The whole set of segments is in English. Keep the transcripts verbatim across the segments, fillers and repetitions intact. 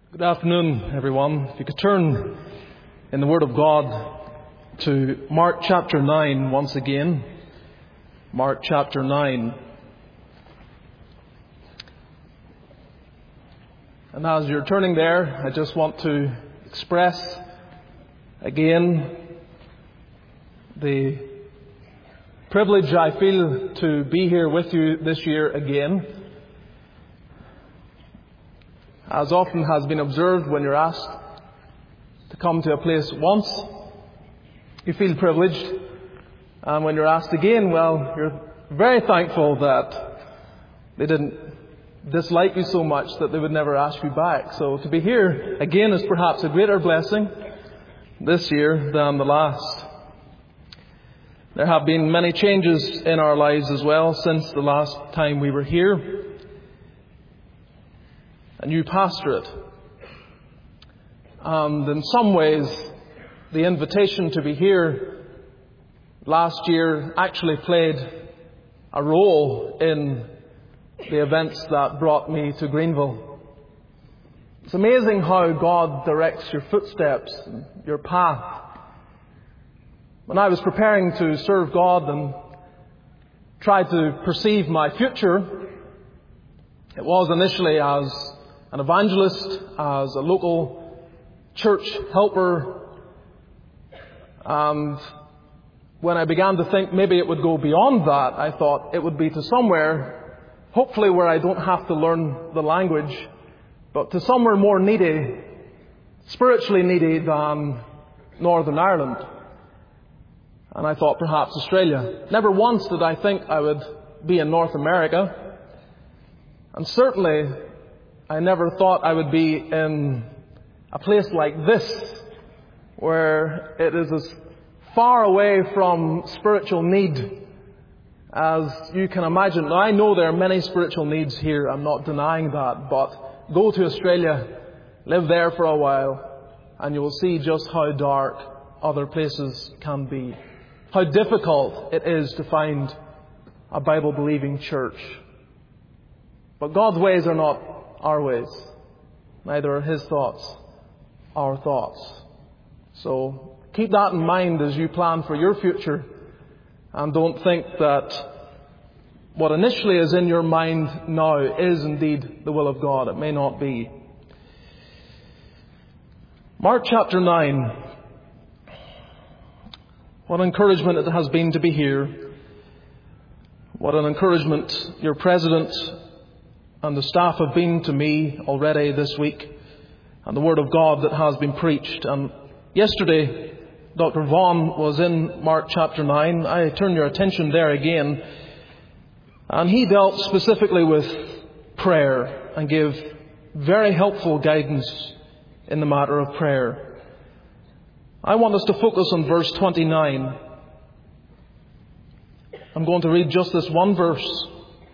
Good afternoon, everyone. If you could turn in the Word of God to Mark chapter nine once again. Mark chapter nine. And as you're turning there, I just want to express again the privilege I feel to be here with you this year again. As often has been observed, when you're asked to come to a place once, you feel privileged. And when you're asked again, well, you're very thankful that they didn't dislike you so much that they would never ask you back. So to be here again is perhaps a greater blessing this year than the last. There have been many changes in our lives as well since the last time we were here. A new pastorate. And in some ways, the invitation to be here last year actually played a role in the events that brought me to Greenville. It's amazing how God directs your footsteps and your path. When I was preparing to serve God and tried to perceive my future, it was initially as an evangelist, as a local church helper. And when I began to think maybe it would go beyond that, I thought it would be to somewhere, hopefully where I don't have to learn the language, but to somewhere more needy, spiritually needy than Northern Ireland. And I thought perhaps Australia. Never once did I think I would be in North America. And certainly I never thought I would be in a place like this, where it is as far away from spiritual need as you can imagine. Now, I know there are many spiritual needs here, I'm not denying that, but go to Australia, live there for a while, and you will see just how dark other places can be. How difficult it is to find a Bible-believing church. But God's ways are not our ways. Neither are His thoughts our thoughts. So keep that in mind as you plan for your future. And don't think that what initially is in your mind now is indeed the will of God. It may not be. Mark chapter nine. What encouragement it has been to be here. What an encouragement your president and the staff have been to me already this week, and the Word of God that has been preached. And yesterday, Doctor Vaughan was in Mark chapter nine. I turn your attention there again. And he dealt specifically with prayer and gave very helpful guidance in the matter of prayer. I want us to focus on verse twenty-nine. I'm going to read just this one verse.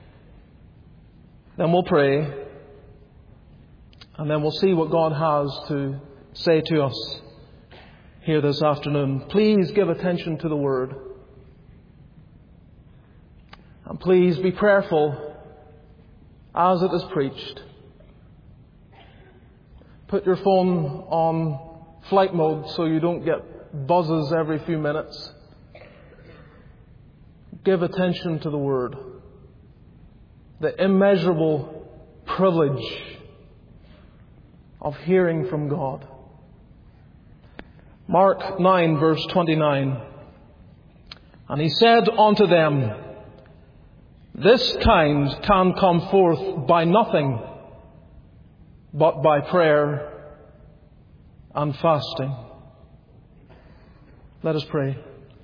Then we'll pray, and then we'll see what God has to say to us here this afternoon. Please give attention to the Word. And please be prayerful as it is preached. Put your phone on flight mode so you don't get buzzes every few minutes. Give attention to the Word. The immeasurable privilege of hearing from God. Mark nine verse twenty-nine. And he said unto them, This kind can come forth by nothing but by prayer and fasting. Let us pray.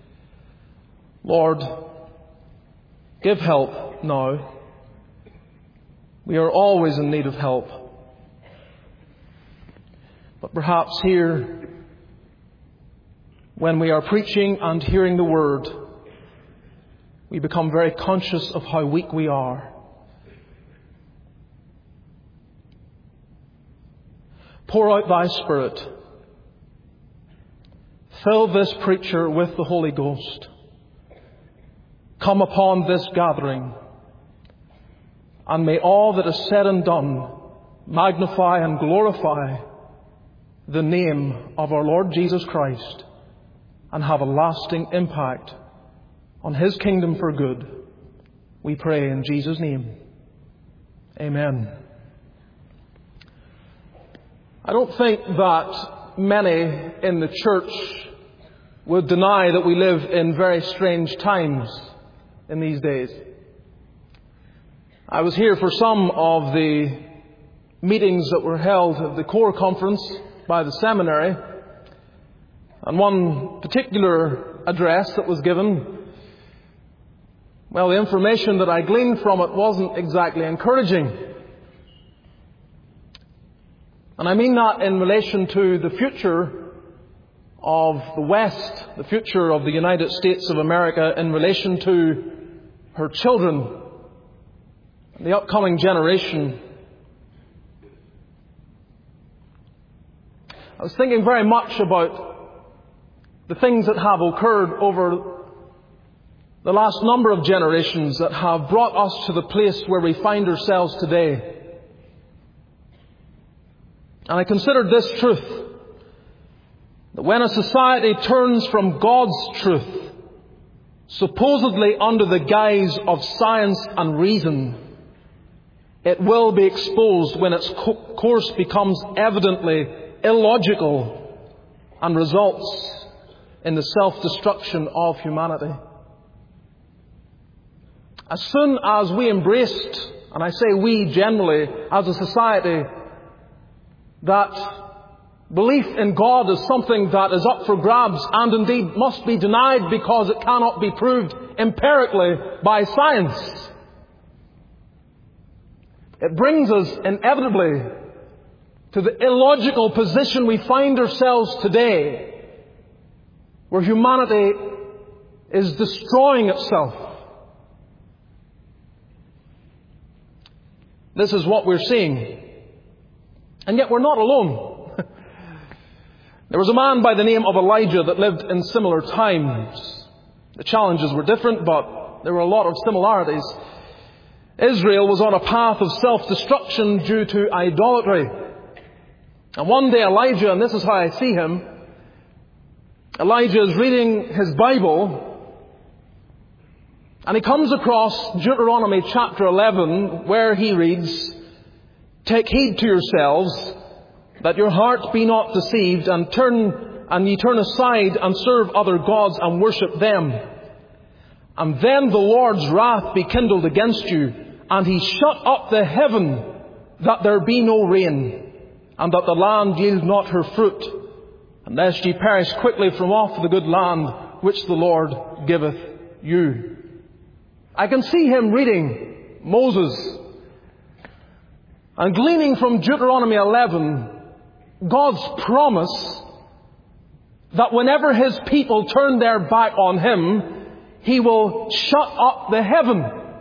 Lord, give help now. We are always in need of help. But perhaps here, when we are preaching and hearing the Word, we become very conscious of how weak we are. Pour out Thy Spirit. Fill this preacher with the Holy Ghost. Come upon this gathering. And may all that is said and done magnify and glorify the name of our Lord Jesus Christ and have a lasting impact on His kingdom for good. We pray in Jesus' name. Amen. I don't think that many in the church would deny that we live in very strange times in these days. I was here for some of the meetings that were held at the core conference by the seminary, and one particular address that was given, well, the information that I gleaned from it wasn't exactly encouraging. And I mean that in relation to the future of the West, the future of the United States of America in relation to her children, the upcoming generation. I was thinking very much about the things that have occurred over the last number of generations that have brought us to the place where we find ourselves today. And I considered this truth, that when a society turns from God's truth, supposedly under the guise of science and reason, it will be exposed when its co- course becomes evidently illogical and results in the self-destruction of humanity. As soon as we embraced, and I say we generally as a society, that belief in God is something that is up for grabs and indeed must be denied because it cannot be proved empirically by science, it brings us inevitably to the illogical position we find ourselves today, where humanity is destroying itself. This is what we're seeing. And yet we're not alone. There was a man by the name of Elijah that lived in similar times. The challenges were different, but there were a lot of similarities. Israel was on a path of self-destruction due to idolatry. And one day Elijah, and this is how I see him, Elijah is reading his Bible, and he comes across Deuteronomy chapter eleven, where he reads, "Take heed to yourselves, that your heart be not deceived, and turn and ye turn aside and serve other gods and worship them. And then the Lord's wrath be kindled against you, and he shut up the heaven, that there be no rain, and that the land yield not her fruit, unless ye perish quickly from off the good land which the Lord giveth you." I can see him reading Moses and gleaning from Deuteronomy eleven God's promise that whenever His people turn their back on Him, He will shut up the heaven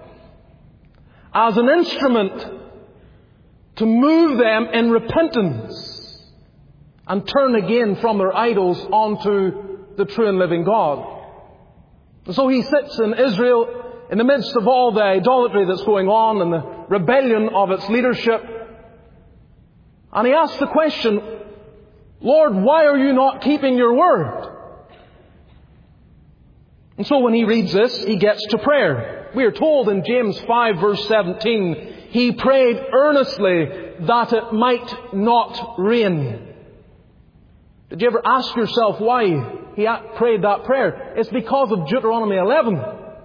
as an instrument to move them in repentance and turn again from their idols onto the true and living God. And so He sits in Israel in the midst of all the idolatry that's going on and the rebellion of its leadership. And He asks the question, "Lord, why are you not keeping your word?" And so when he reads this, he gets to prayer. We are told in James five verse seventeen, he prayed earnestly that it might not rain. Did you ever ask yourself why he prayed that prayer? It's because of Deuteronomy eleven.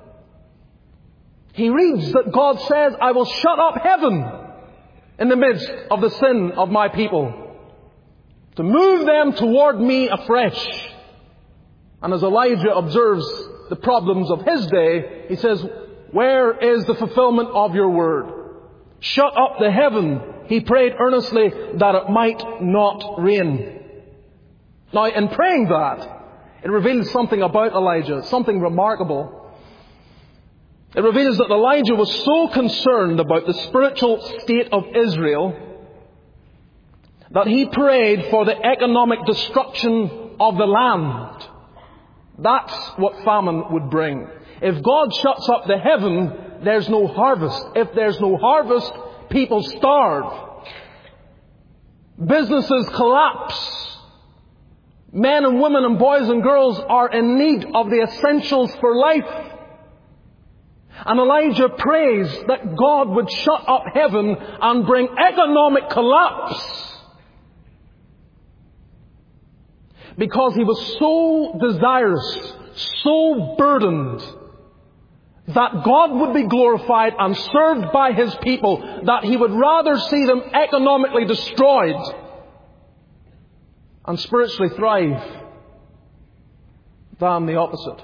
He reads that God says, "I will shut up heaven in the midst of the sin of my people, to move them toward me afresh." And as Elijah observes the problems of his day, he says, "Where is the fulfillment of your word? Shut up the heaven." He prayed earnestly that it might not rain. Now, in praying that, it reveals something about Elijah, something remarkable. It reveals that Elijah was so concerned about the spiritual state of Israel that he prayed for the economic destruction of the land. That's what famine would bring. If God shuts up the heaven, there's no harvest. If there's no harvest, people starve. Businesses collapse. Men and women and boys and girls are in need of the essentials for life. And Elijah prays that God would shut up heaven and bring economic collapse, because he was so desirous, so burdened, that God would be glorified and served by His people, that he would rather see them economically destroyed and spiritually thrive than the opposite.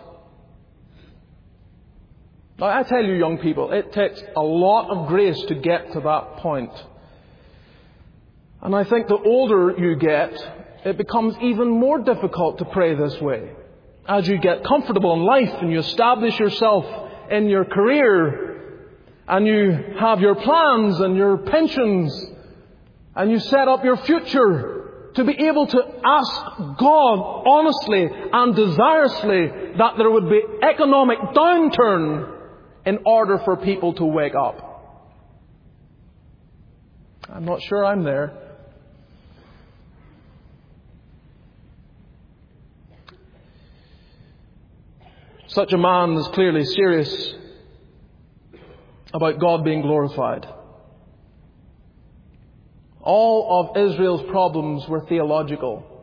Now, I tell you, young people, it takes a lot of grace to get to that point. And I think the older you get, it becomes even more difficult to pray this way. As you get comfortable in life and you establish yourself in your career and you have your plans and your pensions and you set up your future, to be able to ask God honestly and desirously that there would be economic downturn in order for people to wake up. I'm not sure I'm there. Such a man is clearly serious about God being glorified. All of Israel's problems were theological.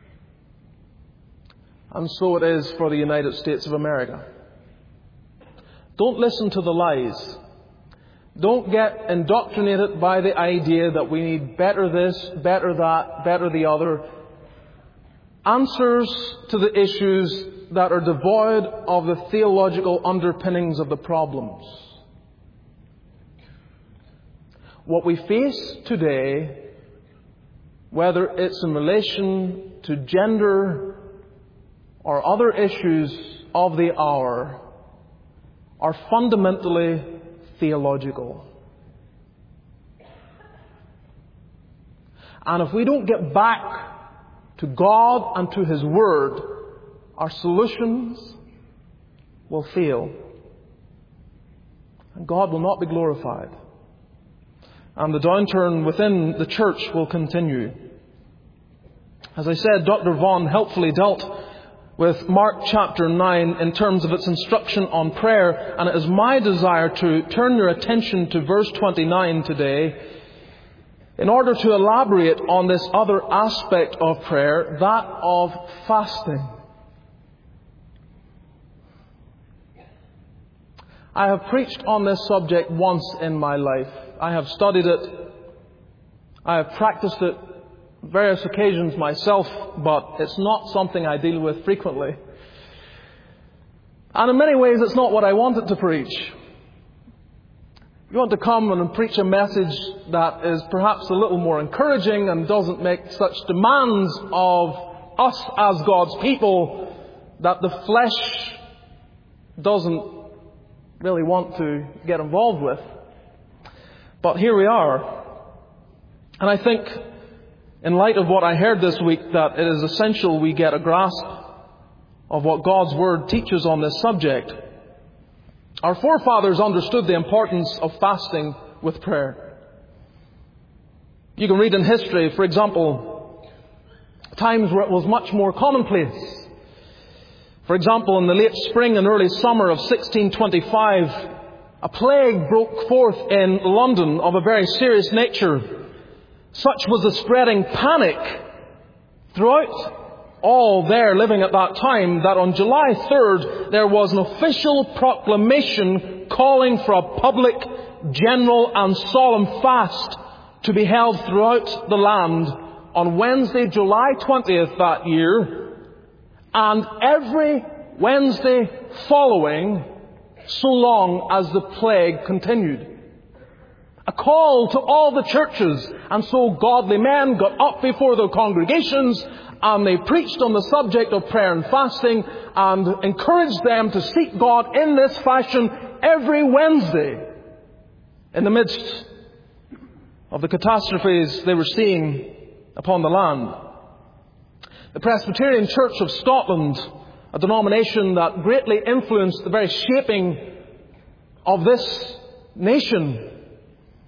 And so it is for the United States of America. Don't listen to the lies. Don't get indoctrinated by the idea that we need better this, better that, better the other. Answers to the issues that are devoid of the theological underpinnings of the problems. What we face today, whether it's in relation to gender or other issues of the hour, are fundamentally theological. And if we don't get back to God and to His Word, our solutions will fail. And God will not be glorified. And the downturn within the church will continue. As I said, Doctor Vaughan helpfully dealt with Mark chapter nine in terms of its instruction on prayer. And it is my desire to turn your attention to verse twenty-nine today in order to elaborate on this other aspect of prayer, that of fasting. I have preached on this subject once in my life. I have studied it. I have practiced it various occasions myself, but it's not something I deal with frequently. And in many ways, it's not what I wanted to preach. You want to come and preach a message that is perhaps a little more encouraging and doesn't make such demands of us as God's people that the flesh doesn't really want to get involved with. But here we are. And I think, in light of what I heard this week, that it is essential we get a grasp of what God's Word teaches on this subject. Our forefathers understood the importance of fasting with prayer. You can read in history, for example, times where it was much more commonplace. For example, in the late spring and early summer of sixteen twenty-five, a plague broke forth in London of a very serious nature. Such was the spreading panic throughout all there living at that time that on July third there was an official proclamation calling for a public, general and solemn fast to be held throughout the land on Wednesday, July twentieth that year, and every Wednesday following, so long as the plague continued. A call to all the churches, and so godly men got up before their congregations and they preached on the subject of prayer and fasting and encouraged them to seek God in this fashion every Wednesday in the midst of the catastrophes they were seeing upon the land. The Presbyterian Church of Scotland, a denomination that greatly influenced the very shaping of this nation,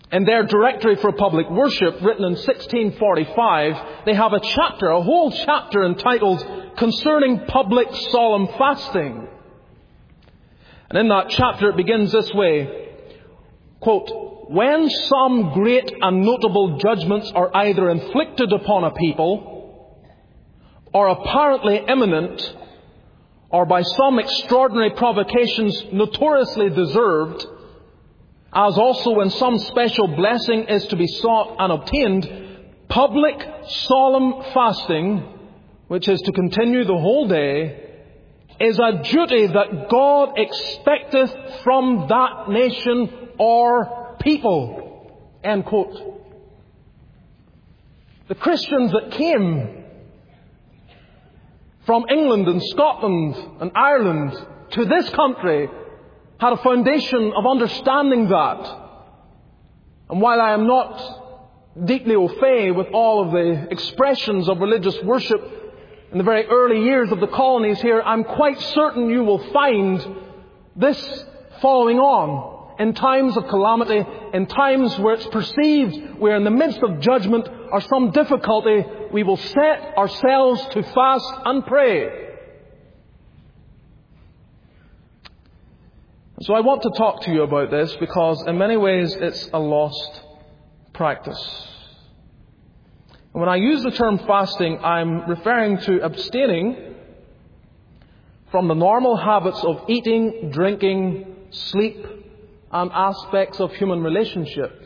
In their Directory for Public Worship, written in sixteen forty-five, they have a chapter, a whole chapter entitled Concerning Public Solemn Fasting. And in that chapter it begins this way, quote, "When some great and notable judgments are either inflicted upon a people, or apparently imminent, or by some extraordinary provocations notoriously deserved, as also when some special blessing is to be sought and obtained, public solemn fasting, which is to continue the whole day, is a duty that God expecteth from that nation or people." End quote. The Christians that came from England and Scotland and Ireland to this country had a foundation of understanding that. And while I am not deeply au fait with all of the expressions of religious worship in the very early years of the colonies here, I'm quite certain you will find this following on. In times of calamity, in times where it's perceived we're in the midst of judgment or some difficulty, we will set ourselves to fast and pray. So I want to talk to you about this because in many ways it's a lost practice. And when I use the term fasting, I'm referring to abstaining from the normal habits of eating, drinking, sleep, and aspects of human relationships.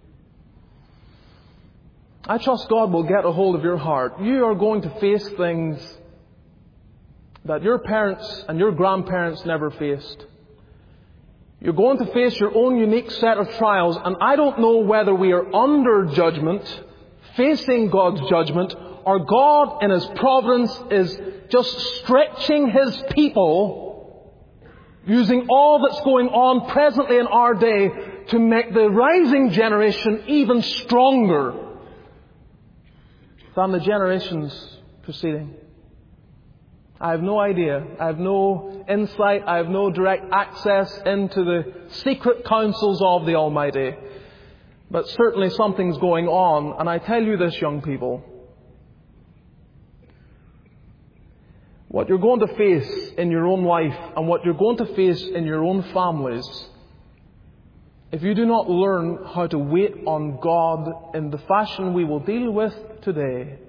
I trust God will get a hold of your heart. You are going to face things that your parents and your grandparents never faced. You're going to face your own unique set of trials, and I don't know whether we are under judgment, facing God's judgment, or God in His providence is just stretching His people, using all that's going on presently in our day to make the rising generation even stronger than the generations preceding. I have no idea. I have no insight. I have no direct access into the secret counsels of the Almighty. But certainly something's going on. And I tell you this, young people, what you're going to face in your own life and what you're going to face in your own families, if you do not learn how to wait on God in the fashion we will deal with today,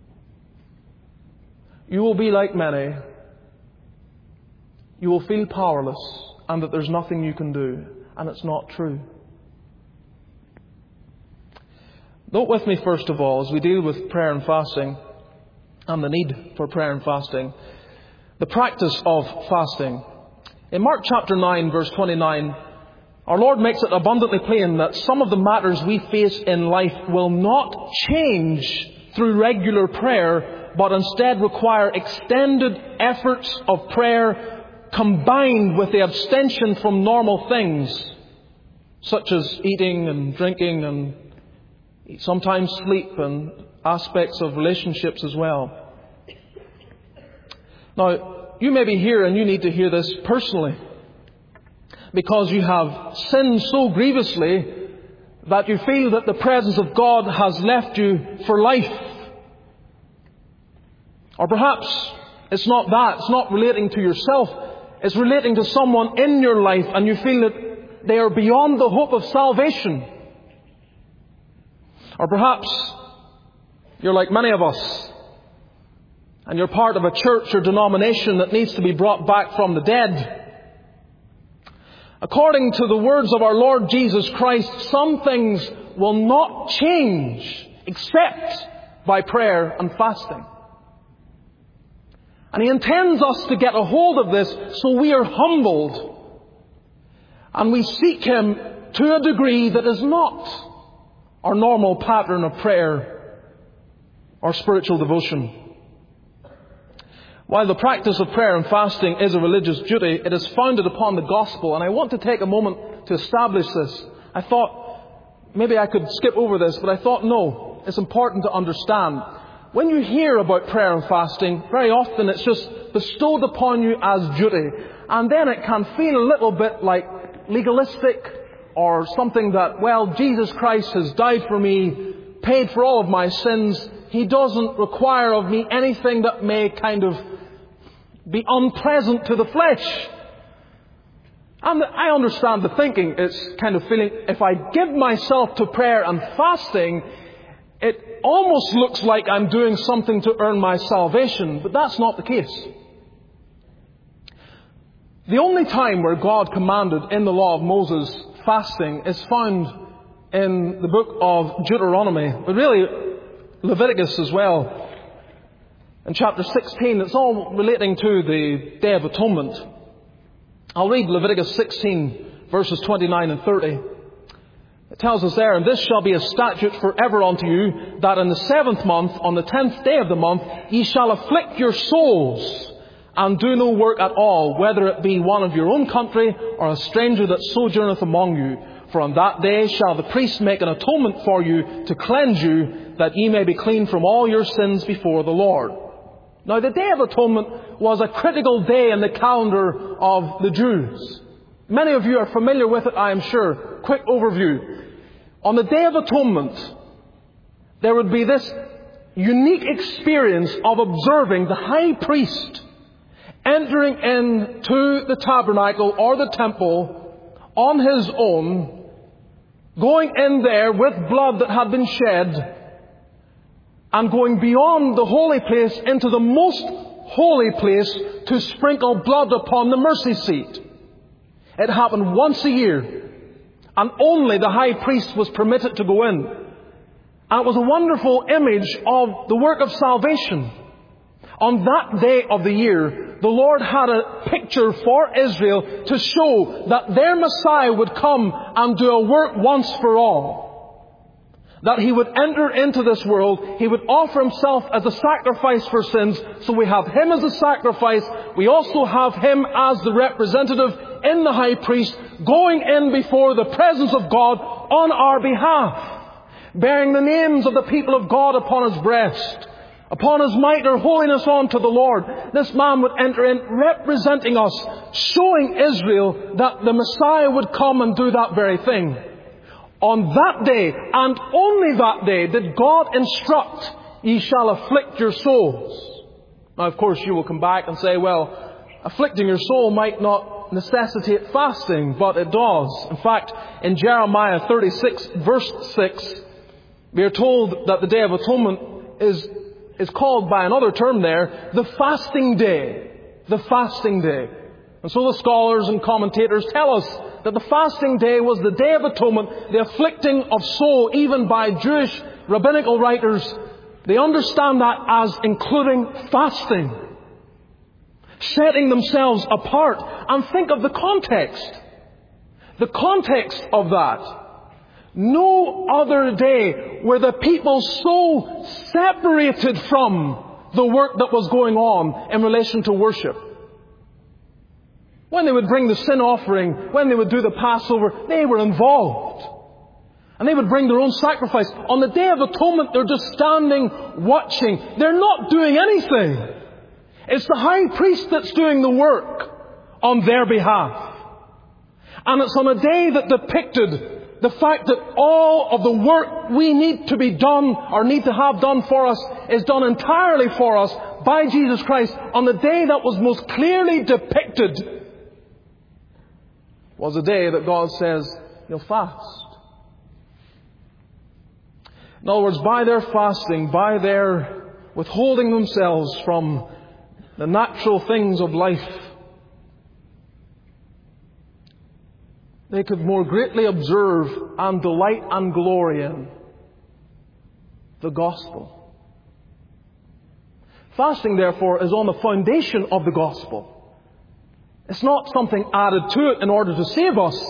you will be like many. You will feel powerless and that there's nothing you can do. And it's not true. Note with me, first of all, as we deal with prayer and fasting and the need for prayer and fasting, the practice of fasting. In Mark chapter nine, verse twenty-nine, our Lord makes it abundantly plain that some of the matters we face in life will not change through regular prayer, but instead require extended efforts of prayer combined with the abstention from normal things, such as eating and drinking and sometimes sleep and aspects of relationships as well. Now, you may be here and you need to hear this personally, because you have sinned so grievously that you feel that the presence of God has left you for life. Or perhaps it's not that. It's not relating to yourself. It's relating to someone in your life and you feel that they are beyond the hope of salvation. Or perhaps you're like many of us and you're part of a church or denomination that needs to be brought back from the dead. According to the words of our Lord Jesus Christ, some things will not change except by prayer and fasting. And He intends us to get a hold of this so we are humbled and we seek Him to a degree that is not our normal pattern of prayer or spiritual devotion. While the practice of prayer and fasting is a religious duty, it is founded upon the gospel. And I want to take a moment to establish this. I thought maybe I could skip over this, but I thought no, it's important to understand. When you hear about prayer and fasting, very often it's just bestowed upon you as duty. And then it can feel a little bit like legalistic or something that, well, Jesus Christ has died for me, paid for all of my sins. He doesn't require of me anything that may kind of be unpleasant to the flesh. And I understand the thinking. It's kind of feeling, if I give myself to prayer and fasting, it almost looks like I'm doing something to earn my salvation. But that's not the case. The only time where God commanded in the law of Moses fasting is found in the book of Deuteronomy, but really Leviticus as well. In chapter sixteen, it's all relating to the Day of Atonement. I'll read Leviticus sixteen, verses twenty-nine and thirty. It tells us there, "And this shall be a statute forever unto you, that in the seventh month, on the tenth day of the month, ye shall afflict your souls, and do no work at all, whether it be one of your own country, or a stranger that sojourneth among you. For on that day shall the priest make an atonement for you, to cleanse you, that ye may be clean from all your sins before the Lord." Now, the Day of Atonement was a critical day in the calendar of the Jews. Many of you are familiar with it, I am sure. Quick overview. On the Day of Atonement, there would be this unique experience of observing the high priest entering into the tabernacle or the temple on his own, going in there with blood that had been shed, and going beyond the holy place into the most holy place to sprinkle blood upon the mercy seat. It happened once a year, and only the high priest was permitted to go in. And it was a wonderful image of the work of salvation. On that day of the year, the Lord had a picture for Israel to show that their Messiah would come and do a work once for all. That He would enter into this world, He would offer Himself as a sacrifice for sins. So we have Him as a sacrifice. We also have Him as the representative in the high priest, going in before the presence of God on our behalf, bearing the names of the people of God upon His breast, upon His mitre, holiness unto the Lord. This man would enter in representing us, showing Israel that the Messiah would come and do that very thing. On that day, and only that day, did God instruct, "Ye shall afflict your souls." Now, of course, you will come back and say, well, afflicting your soul might not necessitate fasting, but it does. In fact, in Jeremiah thirty-six, verse six, we are told that the Day of Atonement is is called by another term there, the fasting day. The fasting day. And so the scholars and commentators tell us that the fasting day was the Day of Atonement, the afflicting of soul, even by Jewish rabbinical writers. They understand that as including fasting, setting themselves apart. And think of the context. The context of that. No other day were the people so separated from the work that was going on in relation to worship. When they would bring the sin offering, when they would do the Passover, they were involved. And they would bring their own sacrifice. On the Day of Atonement, they're just standing, watching. They're not doing anything. It's the high priest that's doing the work on their behalf. And it's on a day that depicted the fact that all of the work we need to be done or need to have done for us is done entirely for us by Jesus Christ. On the day that was most clearly depicted was a day that God says, you'll fast. In other words, by their fasting, by their withholding themselves from the natural things of life, they could more greatly observe and delight and glory in the gospel. Fasting, therefore, is on the foundation of the gospel. It's not something added to it in order to save us.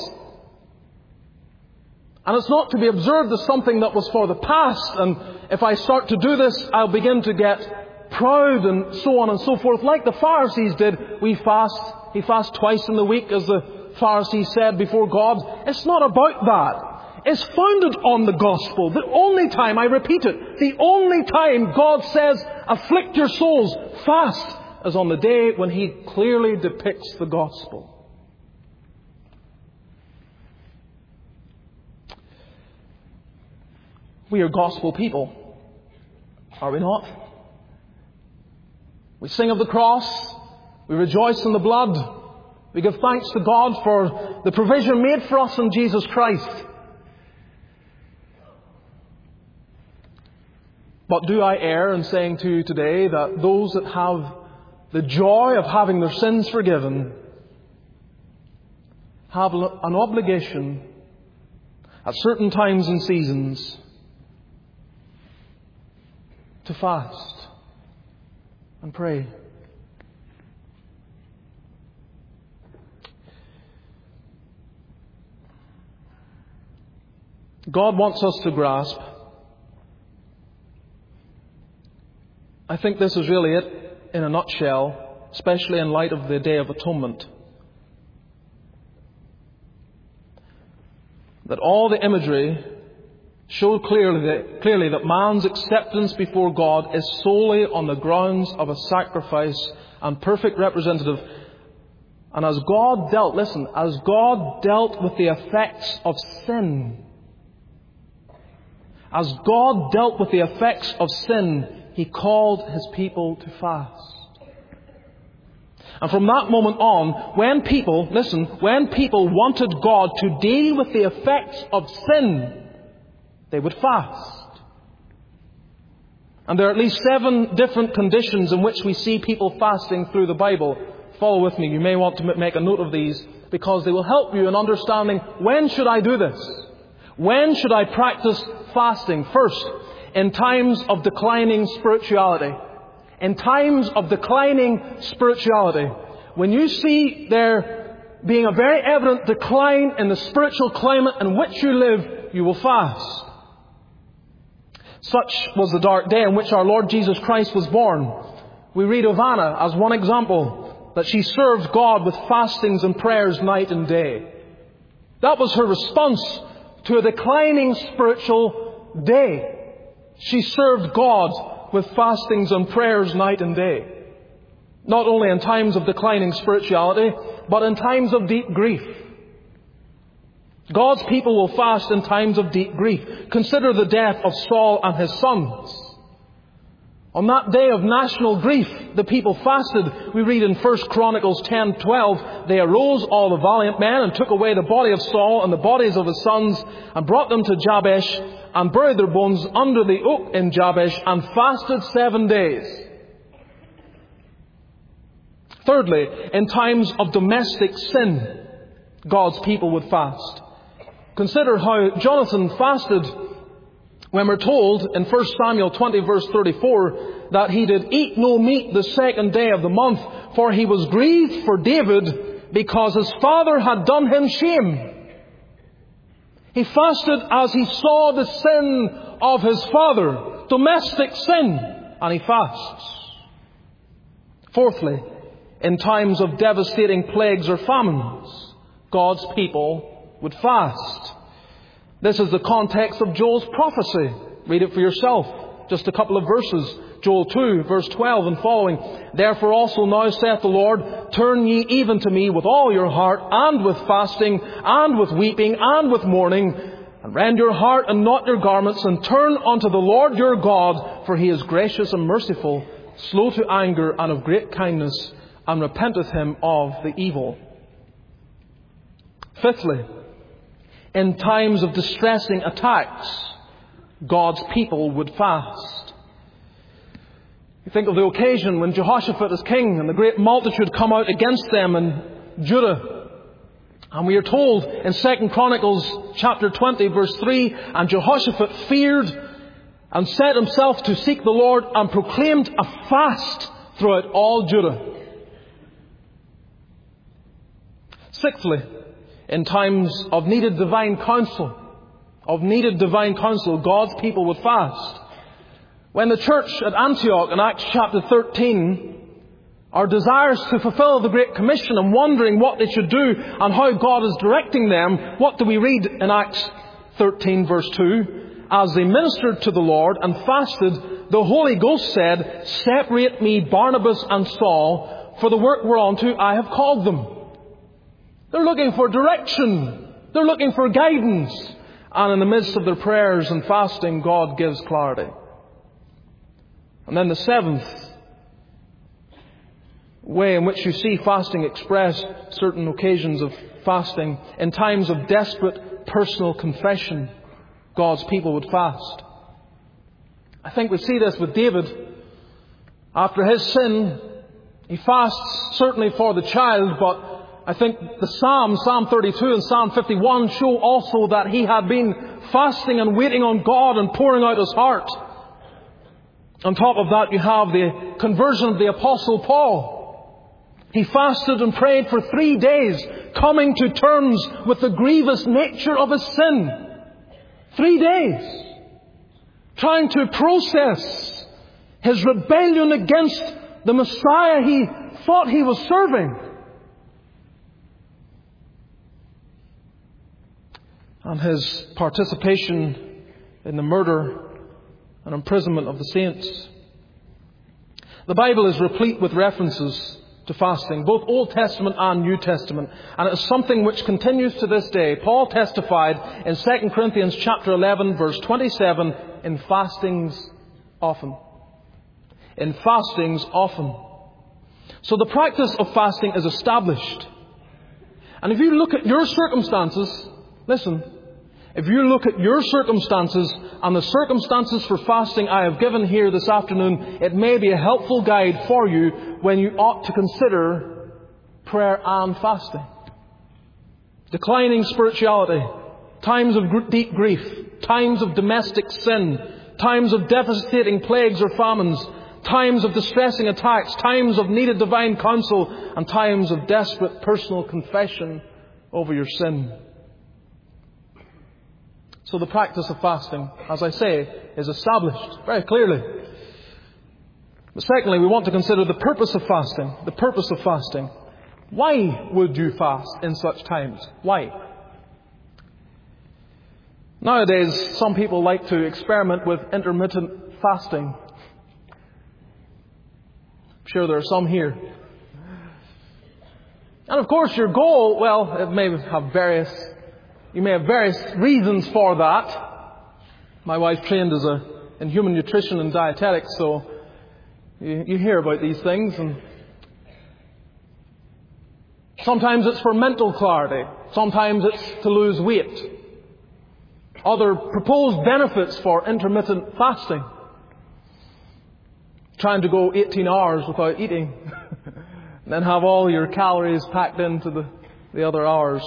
And it's not to be observed as something that was for the past. And if I start to do this, I'll begin to get proud and so on and so forth. Like the Pharisees did, we fast. He fasts twice in the week, as the Pharisees said before God. It's not about that. It's founded on the gospel. The only time, I repeat it, the only time God says, afflict your souls, fast, is on the day when He clearly depicts the gospel. We are gospel people, are we not? We sing of the cross. We rejoice in the blood. We give thanks to God for the provision made for us in Jesus Christ. But do I err in saying to you today that those that have the joy of having their sins forgiven have an obligation at certain times and seasons to fast and pray? God wants us to grasp. I think this is really it in a nutshell, especially in light of the Day of Atonement. That all the imagery showed clearly that, clearly that man's acceptance before God is solely on the grounds of a sacrifice and perfect representative. And as God dealt, listen, as God dealt with the effects of sin, as God dealt with the effects of sin, He called His people to fast. And from that moment on, when people, listen, when people wanted God to deal with the effects of sin, they would fast. And there are at least seven different conditions in which we see people fasting through the Bible. Follow with me. You may want to make a note of these because they will help you in understanding, when should I do this? When should I practice fasting? First, in times of declining spirituality. In times of declining spirituality. When you see there being a very evident decline in the spiritual climate in which you live, you will fast. Such was the dark day in which our Lord Jesus Christ was born. We read of Anna as one example, that she served God with fastings and prayers night and day. That was her response to a declining spiritual day. She served God with fastings and prayers night and day. Not only in times of declining spirituality, but in times of deep grief. God's people will fast in times of deep grief. Consider the death of Saul and his sons. On that day of national grief, the people fasted. We read in First Chronicles ten twelve, they arose, all the valiant men, and took away the body of Saul and the bodies of his sons, and brought them to Jabesh, and buried their bones under the oak in Jabesh, and fasted seven days. Thirdly, in times of domestic sin, God's people would fast. Consider how Jonathan fasted when we're told in First Samuel twenty verse thirty-four that he did eat no meat the second day of the month, for he was grieved for David because his father had done him shame. He fasted as he saw the sin of his father, domestic sin, and he fasts. Fourthly, in times of devastating plagues or famines, God's people would fast. This is the context of Joel's prophecy. Read it for yourself. Just a couple of verses. Joel two, verse twelve and following. Therefore also now saith the Lord, turn ye even to me with all your heart, and with fasting, and with weeping, and with mourning, and rend your heart and not your garments, and turn unto the Lord your God, for He is gracious and merciful, slow to anger, and of great kindness, and repenteth Him of the evil. Fifthly, in times of distressing attacks, God's people would fast. You think of the occasion when Jehoshaphat is king and the great multitude come out against them in Judah. And we are told in Second Chronicles chapter twenty verse three, and Jehoshaphat feared and set himself to seek the Lord and proclaimed a fast throughout all Judah. Sixthly, in times of needed divine counsel, of needed divine counsel, God's people would fast. When the church at Antioch in Acts chapter thirteen are desirous to fulfill the Great Commission and wondering what they should do and how God is directing them, what do we read in Acts thirteen verse two? As they ministered to the Lord and fasted, the Holy Ghost said, separate me Barnabas and Saul for the work whereunto I have called them. They're looking for direction. They're looking for guidance. And in the midst of their prayers and fasting, God gives clarity. And then the seventh way in which you see fasting expressed, certain occasions of fasting, in times of desperate personal confession, God's people would fast. I think we see this with David. After his sin, he fasts certainly for the child, but I think the Psalms, Psalm thirty-two and Psalm fifty-one, show also that he had been fasting and waiting on God and pouring out his heart. On top of that, you have the conversion of the Apostle Paul. He fasted and prayed for three days, coming to terms with the grievous nature of his sin. Three days. Trying to process his rebellion against the Messiah he thought he was serving. And his participation in the murder and imprisonment of the saints. The Bible is replete with references to fasting, both Old Testament and New Testament. And it is something which continues to this day. Paul testified in Second Corinthians chapter eleven, verse twenty-seven, in fastings often. In fastings often. So the practice of fasting is established. And if you look at your circumstances, listen, if you look at your circumstances and the circumstances for fasting I have given here this afternoon, it may be a helpful guide for you when you ought to consider prayer and fasting. Declining spirituality, times of deep grief, times of domestic sin, times of devastating plagues or famines, times of distressing attacks, times of needed divine counsel, and times of desperate personal confession over your sin. So the practice of fasting, as I say, is established very clearly. But secondly, we want to consider the purpose of fasting. The purpose of fasting. Why would you fast in such times? Why? Nowadays, some people like to experiment with intermittent fasting. I'm sure there are some here. And of course, your goal, well, it may have various You may have various reasons for that. My wife trained as a in human nutrition and dietetics, so you, you hear about these things. And sometimes it's for mental clarity. Sometimes it's to lose weight. Other proposed benefits for intermittent fasting. Trying to go eighteen hours without eating. And then have all your calories packed into the, the other hours.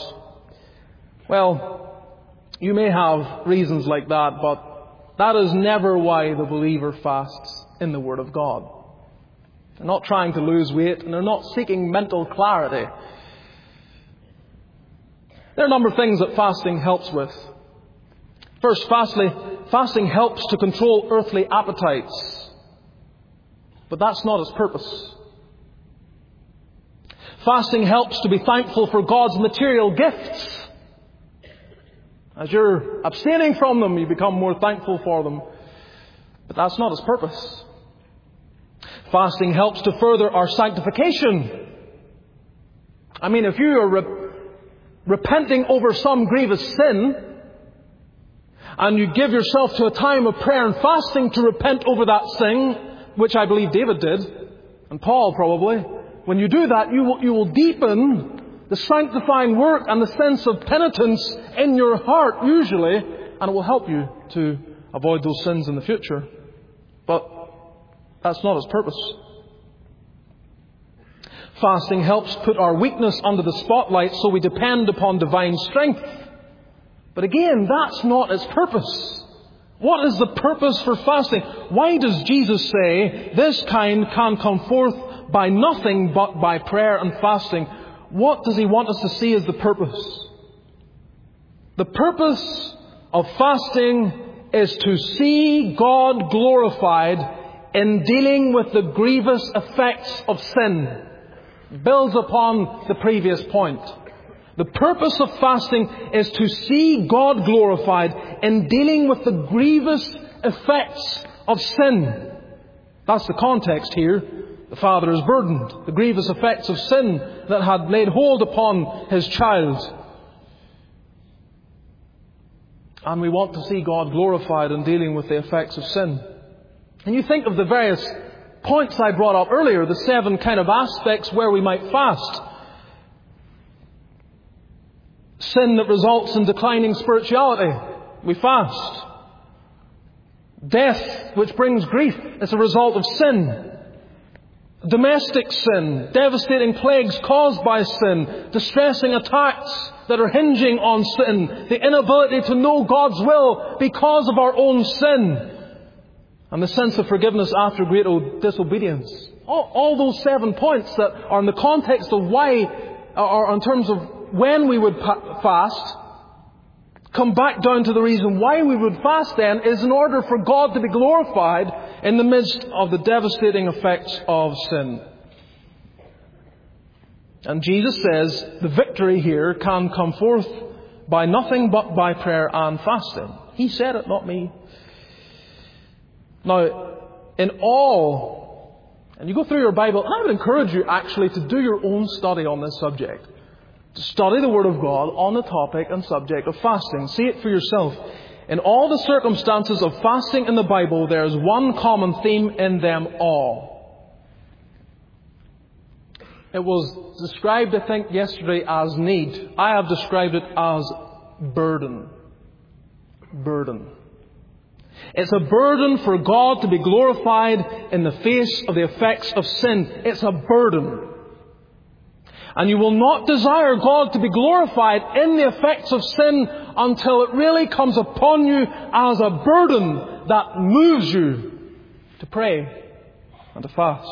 Well, you may have reasons like that, but that is never why the believer fasts in the Word of God. They're not trying to lose weight, and they're not seeking mental clarity. There are a number of things that fasting helps with. First, fastly, fasting helps to control earthly appetites. But that's not its purpose. Fasting helps to be thankful for God's material gifts. As you're abstaining from them, you become more thankful for them. But that's not its purpose. Fasting helps to further our sanctification. I mean, if you are re- repenting over some grievous sin, and you give yourself to a time of prayer and fasting to repent over that sin, which I believe David did, and Paul probably, when you do that, you will, you will deepen the sanctifying work and the sense of penitence in your heart, usually, and it will help you to avoid those sins in the future. But that's not its purpose. Fasting helps put our weakness under the spotlight so we depend upon divine strength. But again, that's not its purpose. What is the purpose for fasting? Why does Jesus say this kind can come forth by nothing but by prayer and fasting? What does he want us to see as the purpose? The purpose of fasting is to see God glorified in dealing with the grievous effects of sin. It builds upon the previous point. The purpose of fasting is to see God glorified in dealing with the grievous effects of sin. That's the context here. The father is burdened. The grievous effects of sin that had laid hold upon his child. And we want to see God glorified in dealing with the effects of sin. And you think of the various points I brought up earlier, the seven kind of aspects where we might fast. Sin that results in declining spirituality, we fast. Death, which brings grief, is a result of sin. Domestic sin, devastating plagues caused by sin, distressing attacks that are hinging on sin, the inability to know God's will because of our own sin, and the sense of forgiveness after great disobedience. All, all those seven points that are in the context of why, or in terms of when we would fast, come back down to the reason why we would fast then is in order for God to be glorified in the midst of the devastating effects of sin. And Jesus says the victory here can come forth by nothing but by prayer and fasting. He said it, not me. Now, in all, and you go through your Bible, and I would encourage you actually to do your own study on this subject. To study the Word of God on the topic and subject of fasting. See it for yourself. In all the circumstances of fasting in the Bible, there is one common theme in them all. It was described, I think, yesterday as need. I have described it as burden. Burden. It's a burden for God to be glorified in the face of the effects of sin. It's a burden. And you will not desire God to be glorified in the effects of sin until it really comes upon you as a burden that moves you to pray and to fast.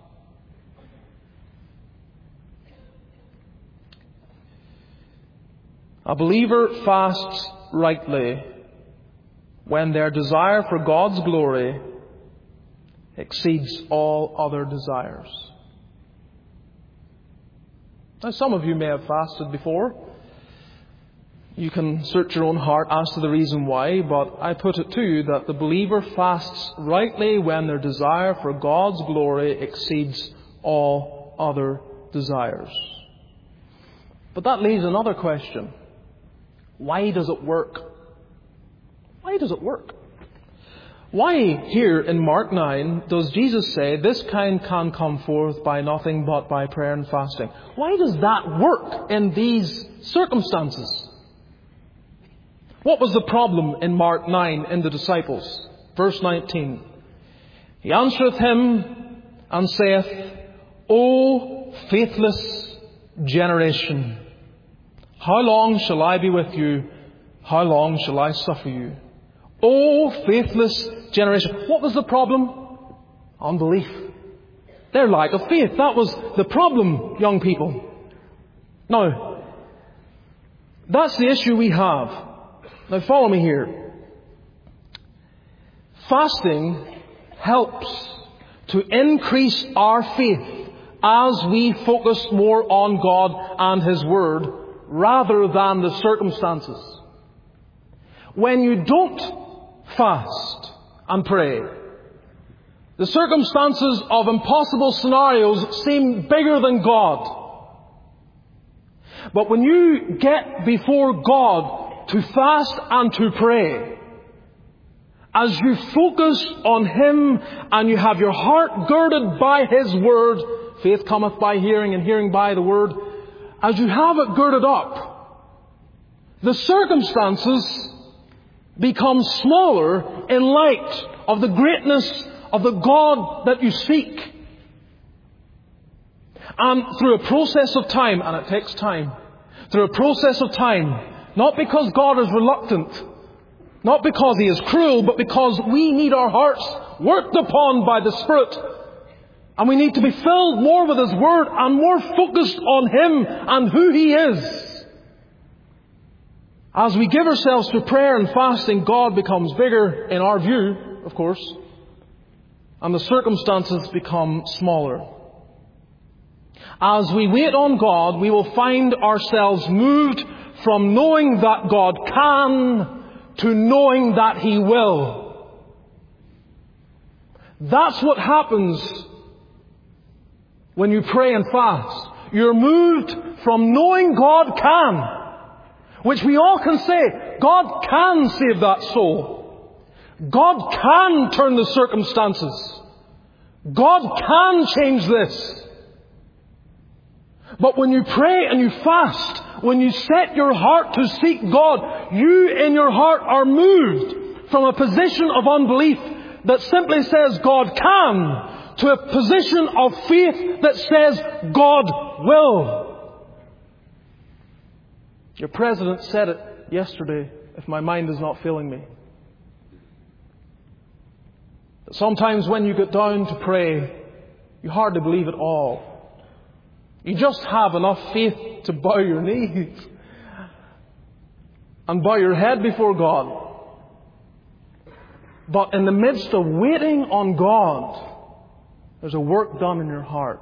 A believer fasts rightly when their desire for God's glory exceeds all other desires. Now, some of you may have fasted before. You can search your own heart as to the reason why, but I put it to you that the believer fasts rightly when their desire for God's glory exceeds all other desires. But that leaves another question. Why does it work? Why does it work? Why here in Mark nine does Jesus say this kind can come forth by nothing but by prayer and fasting? Why does that work in these circumstances? What was the problem in Mark nine in the disciples? Verse nineteen. He answereth him and saith, O faithless generation, how long shall I be with you? How long shall I suffer you? O faithless generation. What was the problem? Unbelief. Their lack of faith. That was the problem, young people. Now, that's the issue we have. Now follow me here. Fasting helps to increase our faith as we focus more on God and His Word rather than the circumstances. When you don't fast and pray, the circumstances of impossible scenarios seem bigger than God. But when you get before God to fast and to pray, as you focus on Him and you have your heart girded by His Word, faith cometh by hearing and hearing by the Word, as you have it girded up, the circumstances become smaller in light of the greatness of the God that you seek. And through a process of time, and it takes time, through a process of time, not because God is reluctant, not because He is cruel, but because we need our hearts worked upon by the Spirit. And we need to be filled more with His Word and more focused on Him and who He is. As we give ourselves to prayer and fasting, God becomes bigger in our view, of course, and the circumstances become smaller. As we wait on God, we will find ourselves moved from knowing that God can to knowing that He will. That's what happens when you pray and fast. You're moved from knowing God can. which we all can say, God can save that soul. God can turn the circumstances. God can change this. But when you pray and you fast, when you set your heart to seek God, you in your heart are moved from a position of unbelief that simply says God can to a position of faith that says God will. Your president said it yesterday, if my mind is not failing me. That sometimes when you get down to pray, you hardly believe it all. You just have enough faith to bow your knees and bow your head before God. But in the midst of waiting on God, there's a work done in your heart.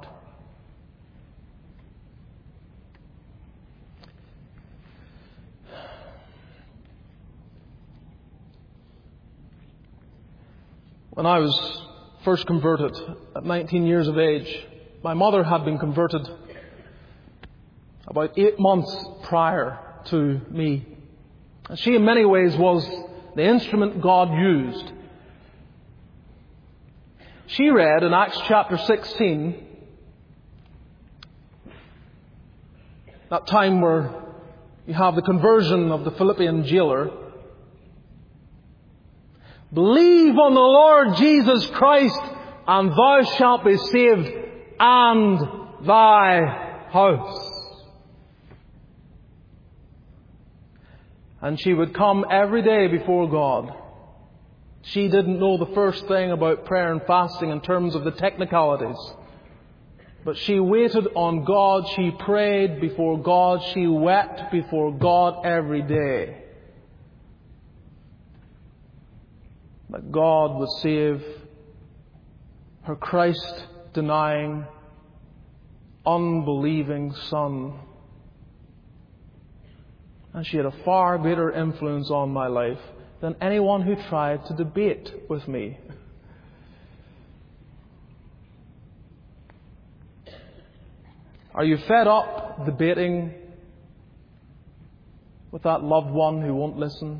When I was first converted at nineteen years of age, my mother had been converted about eight months prior to me. And she in many ways was the instrument God used. She read in Acts chapter sixteen, that time where you have the conversion of the Philippian jailer. Believe on the Lord Jesus Christ, and thou shalt be saved, and thy house. And she would come every day before God. She didn't know the first thing about prayer and fasting in terms of the technicalities. But she waited on God. She prayed before God. She wept before God every day. That God would save her Christ-denying, unbelieving son. And she had a far greater influence on my life than anyone who tried to debate with me. Are you fed up debating with that loved one who won't listen?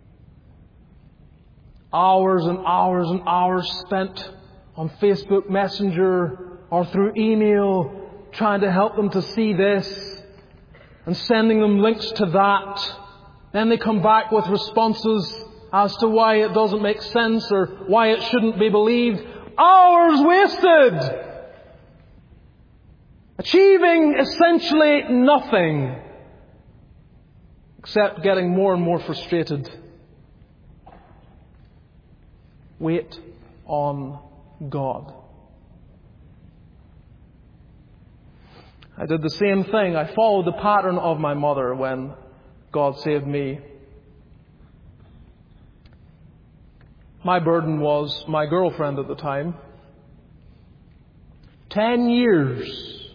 Hours and hours and hours spent on Facebook Messenger or through email trying to help them to see this and sending them links to that. Then they come back with responses as to why it doesn't make sense or why it shouldn't be believed. Hours wasted! Achieving essentially nothing except getting more and more frustrated. Wait on God. I did the same thing. I followed the pattern of my mother when God saved me. My burden was my girlfriend at the time. Ten years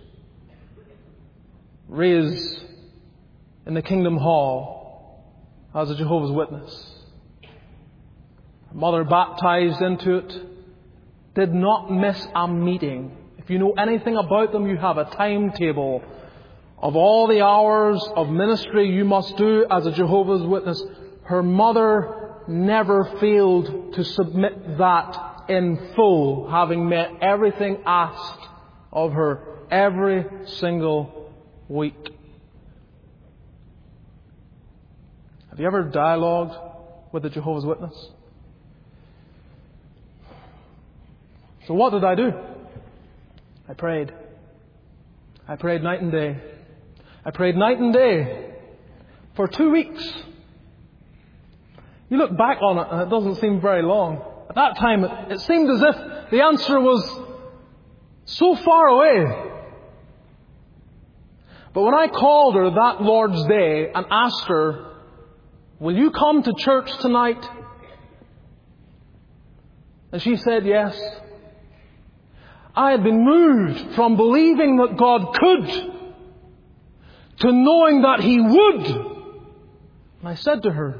raised in the Kingdom Hall as a Jehovah's Witness. Mother baptized into it, did not miss a meeting. If you know anything about them, you have a timetable of all the hours of ministry you must do as a Jehovah's Witness. Her mother never failed to submit that in full, having met everything asked of her every single week. Have you ever dialogued with a Jehovah's Witness? So what did I do? I prayed. I prayed night and day. I prayed night and day for two weeks. You look back on it and it doesn't seem very long. At that time, it, it seemed as if the answer was so far away. But when I called her that Lord's Day and asked her, will you come to church tonight? And she said yes. I had been moved from believing that God could to knowing that He would. And I said to her,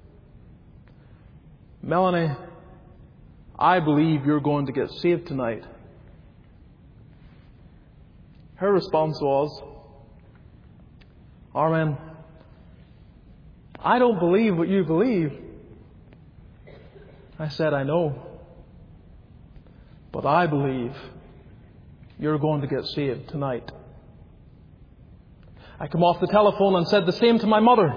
Melanie, I believe you're going to get saved tonight. Her response was, Armin, I don't believe what you believe. I said, I know. But I believe you're going to get saved tonight. I come off the telephone and said the same to my mother.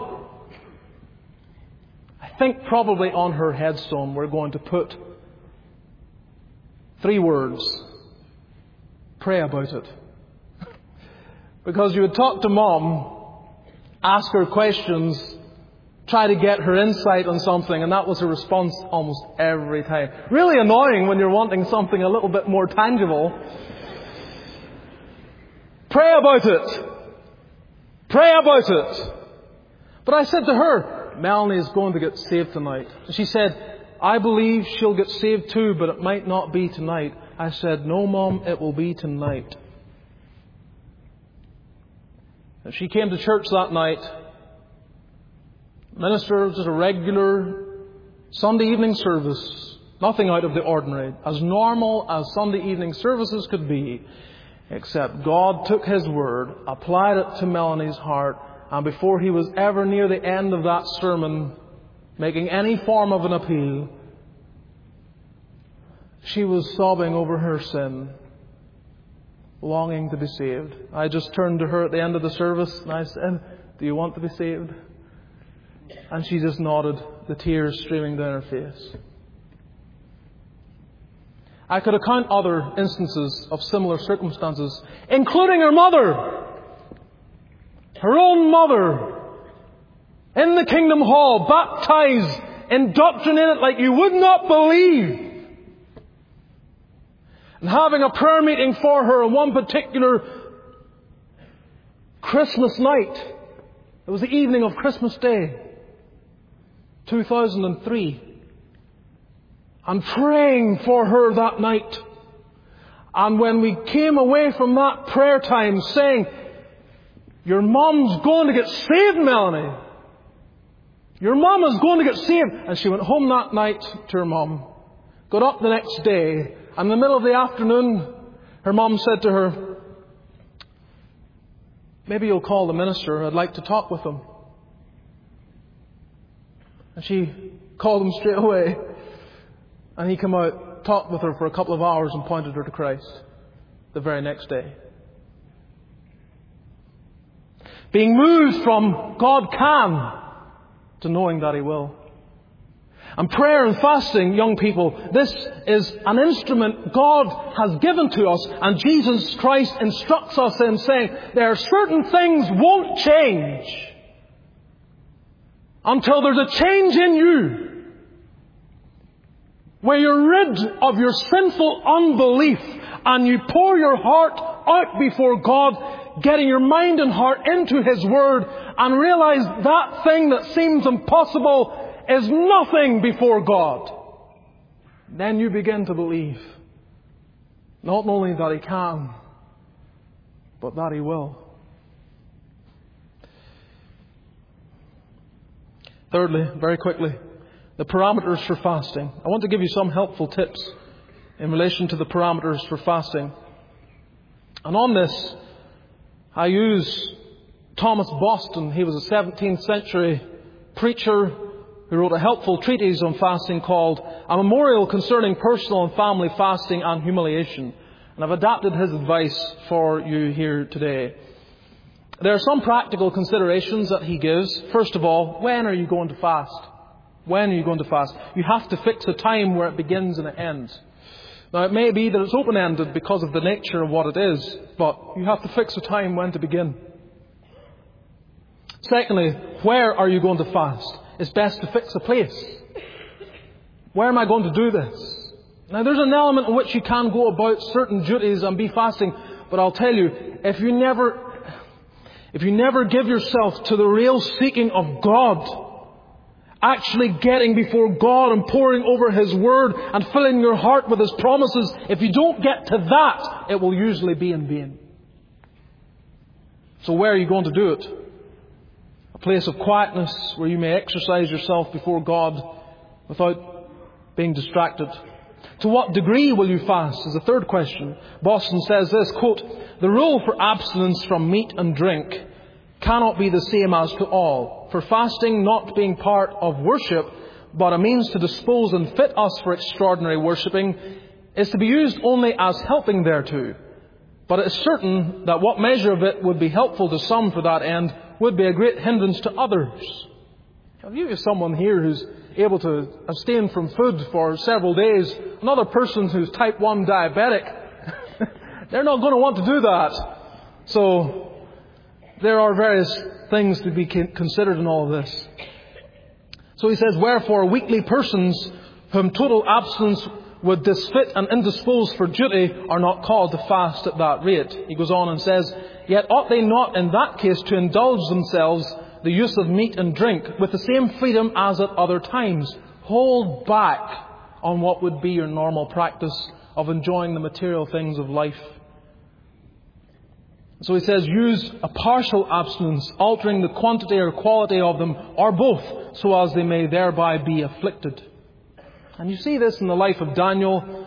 I think probably on her headstone we're going to put three words. Pray about it. Because you would talk to Mom, ask her questions, try to get her insight on something, and that was her response almost every time. Really annoying when you're wanting something a little bit more tangible. Pray about it. Pray about it. But I said to her, Melanie is going to get saved tonight. And she said, I believe she'll get saved too, but it might not be tonight. I said, no, Mom, it will be tonight. And she came to church that night. Minister, just a regular Sunday evening service. Nothing out of the ordinary. As normal as Sunday evening services could be. Except God took His Word, applied it to Melanie's heart, and before he was ever near the end of that sermon, making any form of an appeal, she was sobbing over her sin, longing to be saved. I just turned to her at the end of the service and I said, do you want to be saved? And she just nodded, the tears streaming down her face. I could account other instances of similar circumstances, including her mother, her own mother, in the Kingdom Hall, baptized, indoctrinated like you would not believe. And having a prayer meeting for her on one particular Christmas night. It was the evening of Christmas Day, two thousand three. And praying for her that night. And when we came away from that prayer time saying, your mom's going to get saved, Melanie. Your mom is going to get saved. And she went home that night to her mom. Got up the next day. And in the middle of the afternoon, her mom said to her, maybe you'll call the minister. I'd like to talk with him. And she called him straight away. And he came out, talked with her for a couple of hours and pointed her to Christ the very next day. Being moved from God can to knowing that He will. And prayer and fasting, young people, this is an instrument God has given to us, and Jesus Christ instructs us in saying there are certain things won't change until there's a change in you, where you're rid of your sinful unbelief and you pour your heart out before God, getting your mind and heart into His Word, and realize that thing that seems impossible is nothing before God. Then you begin to believe not only that He can, but that He will. Thirdly, very quickly, the parameters for fasting. I want to give you some helpful tips in relation to the parameters for fasting. And on this, I use Thomas Boston. He was a seventeenth century preacher who wrote a helpful treatise on fasting called A Memorial Concerning Personal and Family Fasting and Humiliation. And I've adapted his advice for you here today. There are some practical considerations that he gives. First of all, when are you going to fast? When are you going to fast? You have to fix a time where it begins and it ends. Now, it may be that it's open-ended because of the nature of what it is, but you have to fix a time when to begin. Secondly, where are you going to fast? It's best to fix a place. Where am I going to do this? Now, there's an element in which you can go about certain duties and be fasting, but I'll tell you, if you never, if you never give yourself to the real seeking of God, actually getting before God and poring over His Word and filling your heart with His promises, if you don't get to that, it will usually be in vain. So where are you going to do it? A place of quietness where you may exercise yourself before God without being distracted. To what degree will you fast is the third question. Boston says this, quote, the rule for abstinence from meat and drink cannot be the same as to all. For fasting, not being part of worship, but a means to dispose and fit us for extraordinary worshipping, is to be used only as helping thereto. But it is certain that what measure of it would be helpful to some for that end would be a great hindrance to others. Have you someone here who's able to abstain from food for several days, another person who's type one diabetic, they're not going to want to do that. So there are various things to be considered in all of this. So he says, wherefore weakly persons whom total abstinence would disfit and indispose for duty are not called to fast at that rate. He goes on and says, yet ought they not in that case to indulge themselves the use of meat and drink with the same freedom as at other times. Hold back on what would be your normal practice of enjoying the material things of life. So he says, use a partial abstinence, altering the quantity or quality of them, or both, so as they may thereby be afflicted. And you see this in the life of Daniel.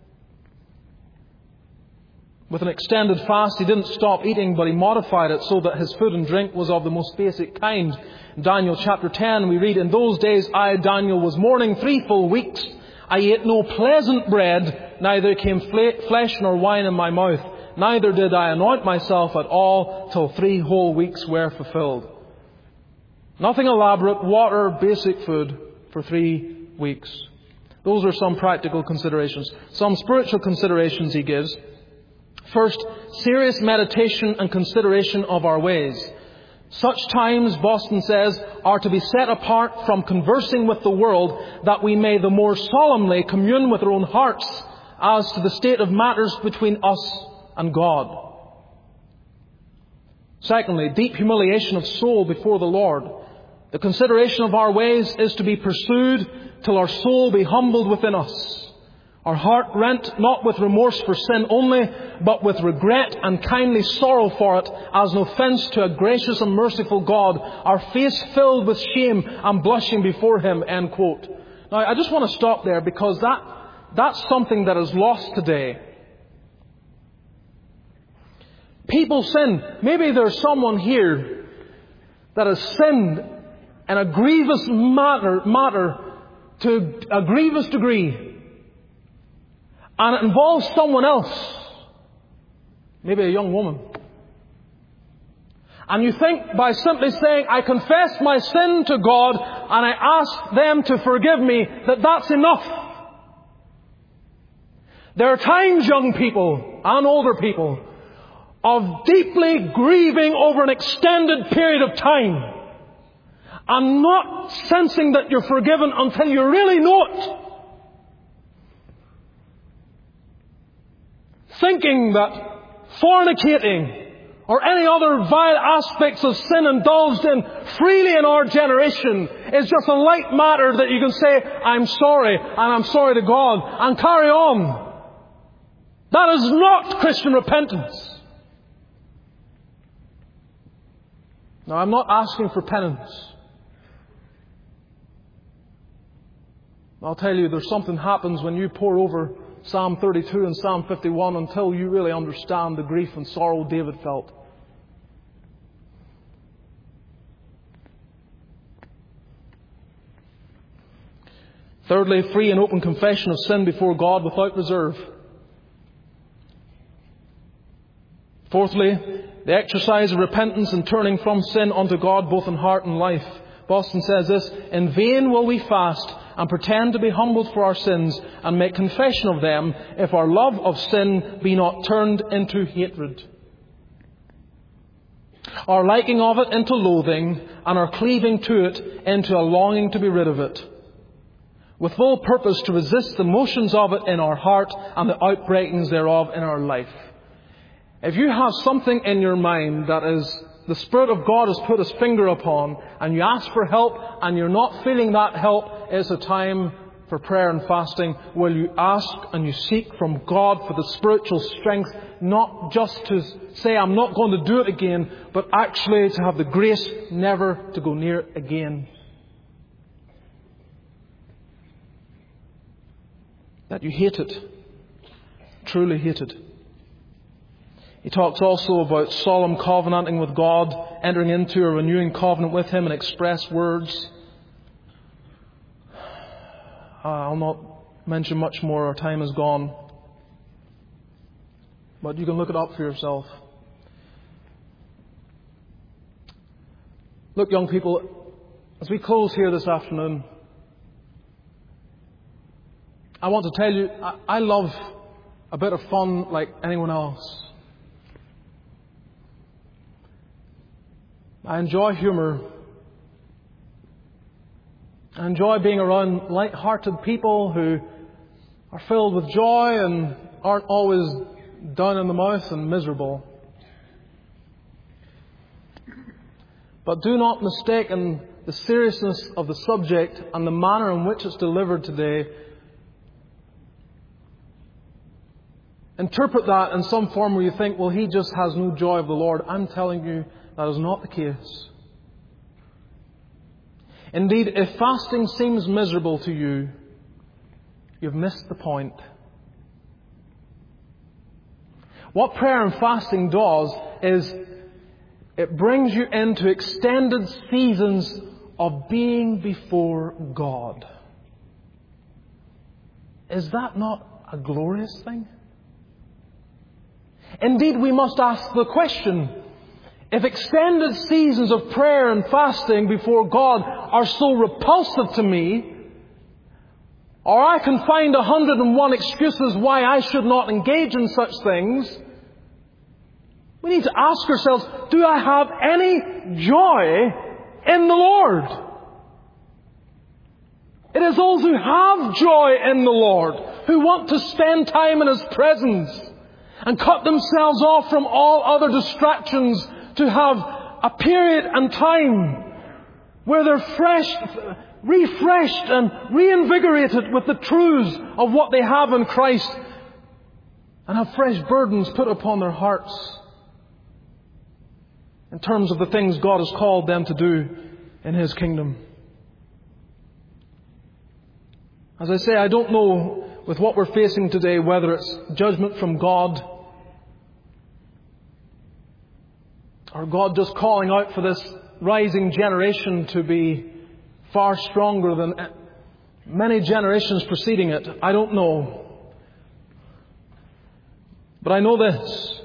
With an extended fast, he didn't stop eating, but he modified it so that his food and drink was of the most basic kind. In Daniel chapter ten, we read, in those days I, Daniel, was mourning three full weeks. I ate no pleasant bread, neither came flesh nor wine in my mouth. Neither did I anoint myself at all till three whole weeks were fulfilled. Nothing elaborate, water, basic food for three weeks. Those are some practical considerations. Some spiritual considerations he gives. First, serious meditation and consideration of our ways. Such times, Boston says, are to be set apart from conversing with the world, that we may the more solemnly commune with our own hearts as to the state of matters between us and God. Secondly, deep humiliation of soul before the Lord. The consideration of our ways is to be pursued till our soul be humbled within us. Our heart rent not with remorse for sin only, but with regret and kindly sorrow for it, as an offence to a gracious and merciful God, our face filled with shame and blushing before Him, end quote. Now, I just want to stop there, because that that's something that is lost today. People sin. Maybe there's someone here that has sinned in a grievous matter, matter to a grievous degree. And it involves someone else. Maybe a young woman. And you think by simply saying, I confess my sin to God and I ask them to forgive me, that that's enough. There are times, young people and older people, of deeply grieving over an extended period of time and not sensing that you're forgiven until you really know it. Thinking that fornicating or any other vile aspects of sin indulged in freely in our generation is just a light matter that you can say, I'm sorry, and I'm sorry to God, and carry on. That is not Christian repentance. Now, I'm not asking for penance. I'll tell you, there's something happens when you pore over Psalm thirty-two and Psalm fifty-one until you really understand the grief and sorrow David felt. Thirdly, free and open confession of sin before God without reserve. Fourthly, the exercise of repentance and turning from sin unto God both in heart and life. Boston says this, in vain will we fast and pretend to be humbled for our sins and make confession of them if our love of sin be not turned into hatred, our liking of it into loathing, and our cleaving to it into a longing to be rid of it, with full purpose to resist the motions of it in our heart and the outbreakings thereof in our life. If you have something in your mind that is the Spirit of God has put His finger upon, and you ask for help and you're not feeling that help, it's a time for prayer and fasting. Will you ask and you seek from God for the spiritual strength, not just to say, I'm not going to do it again, but actually to have the grace never to go near it again. That you hate it. Truly hate it. He talks also about solemn covenanting with God, entering into a renewing covenant with Him in express words. I'll not mention much more, our time is gone. But you can look it up for yourself. Look, young people, as we close here this afternoon, I want to tell you, I, I love a bit of fun like anyone else. I enjoy humour. I enjoy being around light-hearted people who are filled with joy and aren't always down in the mouth and miserable. But do not mistake in the seriousness of the subject and the manner in which it's delivered today. Interpret that in some form where you think, well, he just has no joy of the Lord. I'm telling you, that is not the case. Indeed, if fasting seems miserable to you, you've missed the point. What prayer and fasting does is it brings you into extended seasons of being before God. Is that not a glorious thing? Indeed, we must ask the question, if extended seasons of prayer and fasting before God are so repulsive to me, or I can find a hundred and one excuses why I should not engage in such things, we need to ask ourselves, do I have any joy in the Lord? It is those who have joy in the Lord, who want to spend time in His presence and cut themselves off from all other distractions, to have a period and time where they're fresh, refreshed and reinvigorated with the truths of what they have in Christ, and have fresh burdens put upon their hearts in terms of the things God has called them to do in His kingdom. As I say, I don't know with what we're facing today whether it's judgment from God, or God just calling out for this rising generation to be far stronger than many generations preceding it. I don't know. But I know this.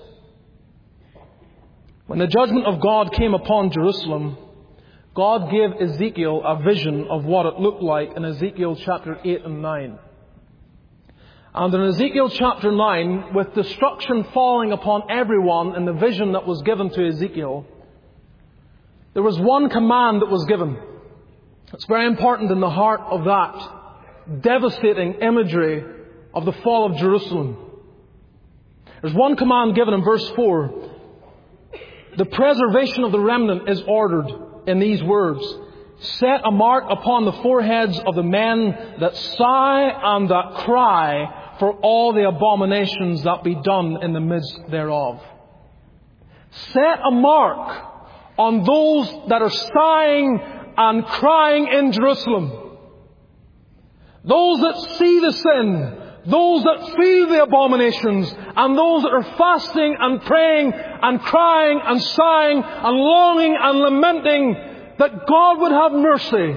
When the judgment of God came upon Jerusalem, God gave Ezekiel a vision of what it looked like in Ezekiel chapter eight and nine. And in Ezekiel chapter nine, with destruction falling upon everyone in the vision that was given to Ezekiel, there was one command that was given. It's very important in the heart of that devastating imagery of the fall of Jerusalem. There's one command given in verse four. The preservation of the remnant is ordered in these words. Set a mark upon the foreheads of the men that sigh and that cry for all the abominations that be done in the midst thereof. Set a mark on those that are sighing and crying in Jerusalem. Those that see the sin, those that feel the abominations, and those that are fasting and praying and crying and sighing and longing and lamenting that God would have mercy.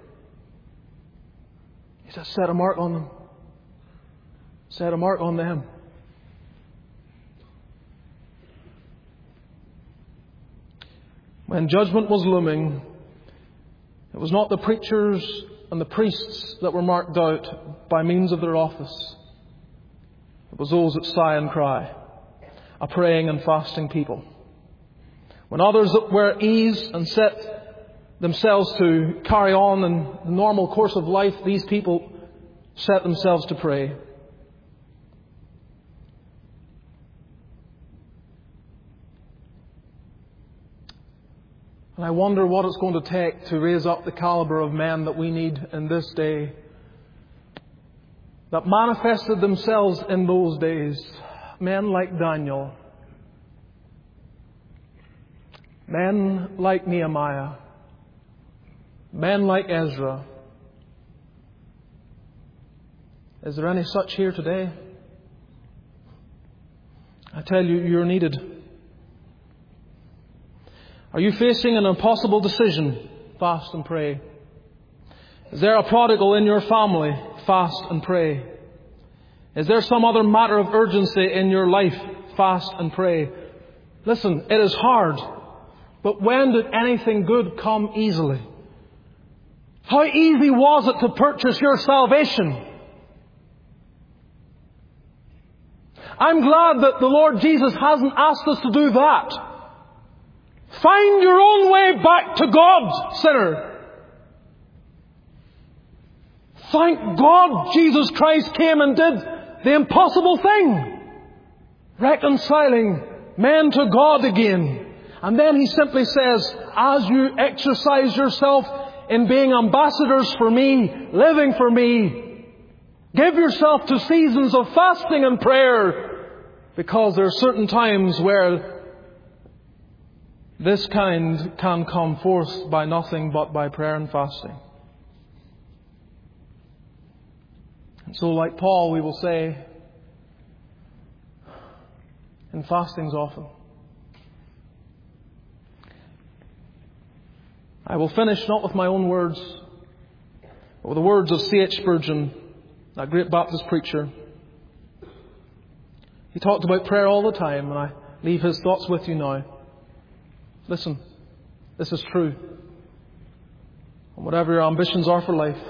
He says, set a mark on them. Set a mark on them. When judgment was looming, it was not the preachers and the priests that were marked out by means of their office. It was those that sigh and cry, a praying and fasting people. When others that were at ease and set themselves to carry on in the normal course of life, these people set themselves to pray. And I wonder what it's going to take to raise up the caliber of men that we need in this day, that manifested themselves in those days. Men like Daniel, men like Nehemiah, men like Ezra. Is there any such here today? I tell you, you're needed. Are you facing an impossible decision? Fast and pray. Is there a prodigal in your family? Fast and pray. Is there some other matter of urgency in your life? Fast and pray. Listen, it is hard. But when did anything good come easily? How easy was it to purchase your salvation? I'm glad that the Lord Jesus hasn't asked us to do that. Find your own way back to God, sinner. Thank God Jesus Christ came and did the impossible thing. Reconciling men to God again. And then He simply says, as you exercise yourself in being ambassadors for me, living for me, give yourself to seasons of fasting and prayer, because there are certain times where this kind can come forth by nothing but by prayer and fasting. And so, like Paul, we will say, in fastings often. I will finish not with my own words, but with the words of C H Spurgeon, that great Baptist preacher. He talked about prayer all the time, and I leave his thoughts with you now. Listen, this is true. And whatever your ambitions are for life,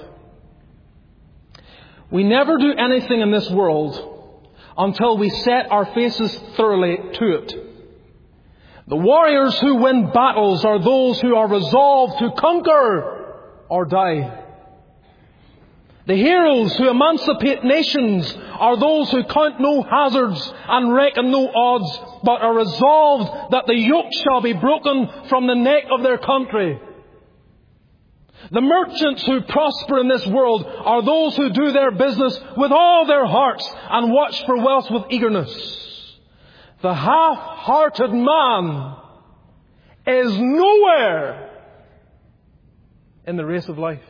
we never do anything in this world until we set our faces thoroughly to it. The warriors who win battles are those who are resolved to conquer or die. The heroes who emancipate nations are those who count no hazards and reckon no odds, but are resolved that the yoke shall be broken from the neck of their country. The merchants who prosper in this world are those who do their business with all their hearts and watch for wealth with eagerness. The half-hearted man is nowhere in the race of life.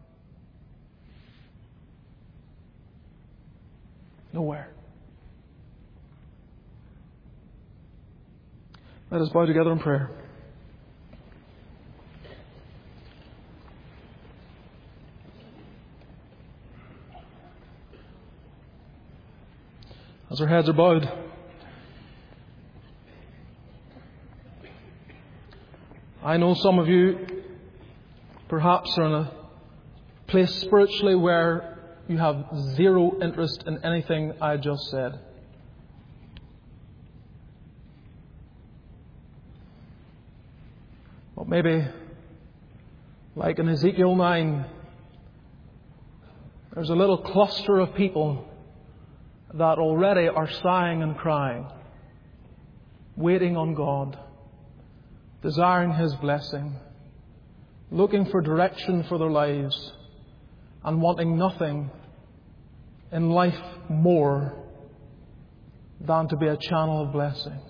Nowhere. Let us bow together in prayer. As our heads are bowed, I know some of you perhaps are in a place spiritually where you have zero interest in anything I just said. But maybe, like in Ezekiel nine, there's a little cluster of people that already are sighing and crying, waiting on God, desiring His blessing, looking for direction for their lives, and wanting nothing in life more than to be a channel of blessing.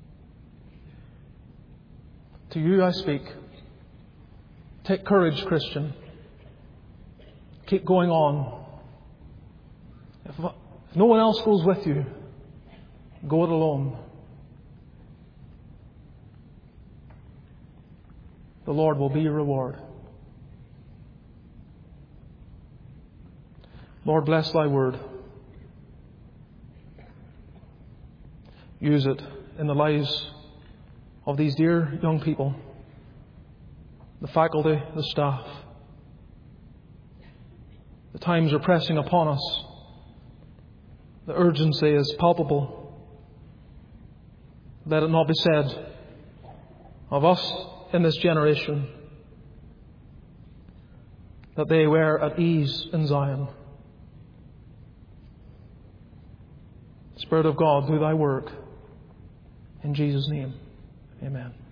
To you I speak. Take courage, Christian. Keep going on. If, if no one else goes with you, go it alone. The Lord will be your reward. Lord, bless Thy word. Use it in the lives of these dear young people, the faculty, the staff. The times are pressing upon us. The urgency is palpable. Let it not be said of us in this generation that they were at ease in Zion. Spirit of God, do Thy work. In Jesus' name, amen.